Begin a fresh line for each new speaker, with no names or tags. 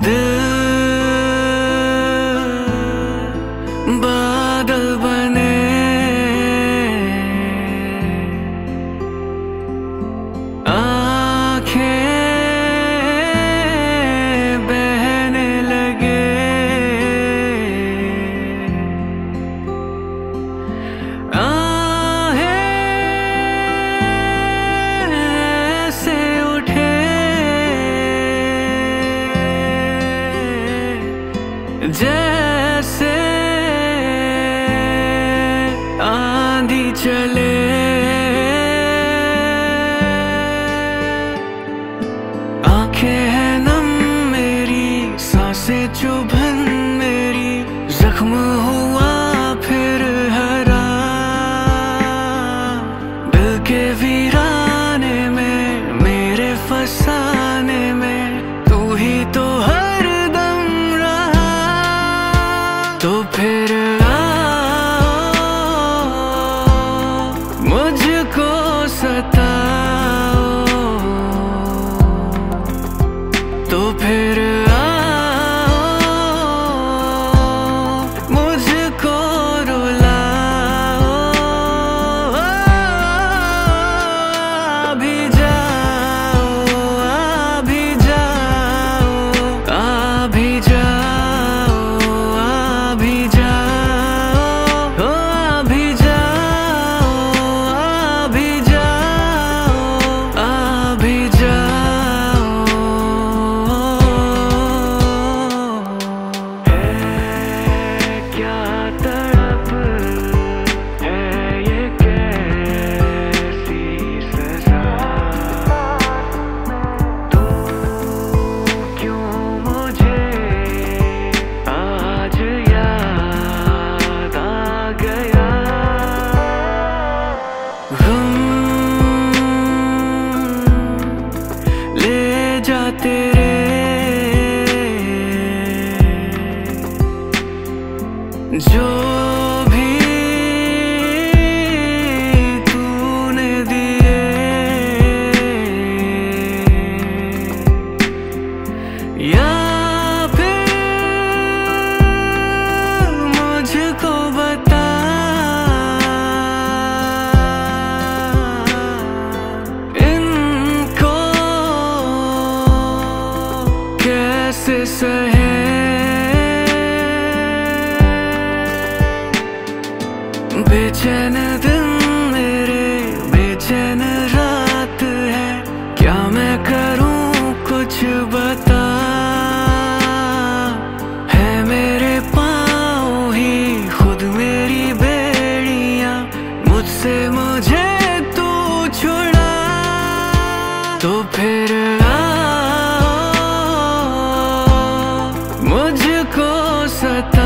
बादल बने आँखें बहने लगे आहें से उठे जैसे आंधी चले। आंखें हैं नम मेरी, सांसें चुभन मेरी, जख्म हुआ फिर हरा। दिल के वीराने में मेरे फसाने में तू ही तो हरदम रहा। तो फिर मुझको सताओ, तो फिर मुझको रुलाओ। अभी जाओ, अभी जाओ, अभी जाओ, अभी जाओ, अभी जाओ, अभी जाओ, अभी जाओ। है क्या तड़प है ये, कैसी सजा। तू क्यों मुझे आज याद आ गया। गम ले जा तेरे जो भी तूने दिए, या फिर मुझको बता इनको कैसे सहे। बेचैन दिन मेरे, बेचैन रात है, क्या मैं करूं कुछ बता। है मेरे पाँव ही खुद मेरी बेड़ियां, मुझसे मुझे तू छुड़ा। तो फिर आओ मुझको सता।